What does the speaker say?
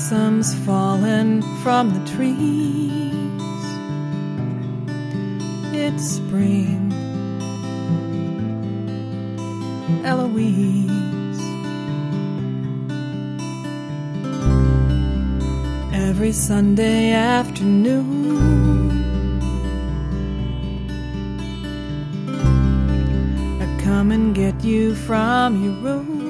blossoms fallen from the trees. It's spring, Eloise. Every Sunday afternoon, I come and get you from your room.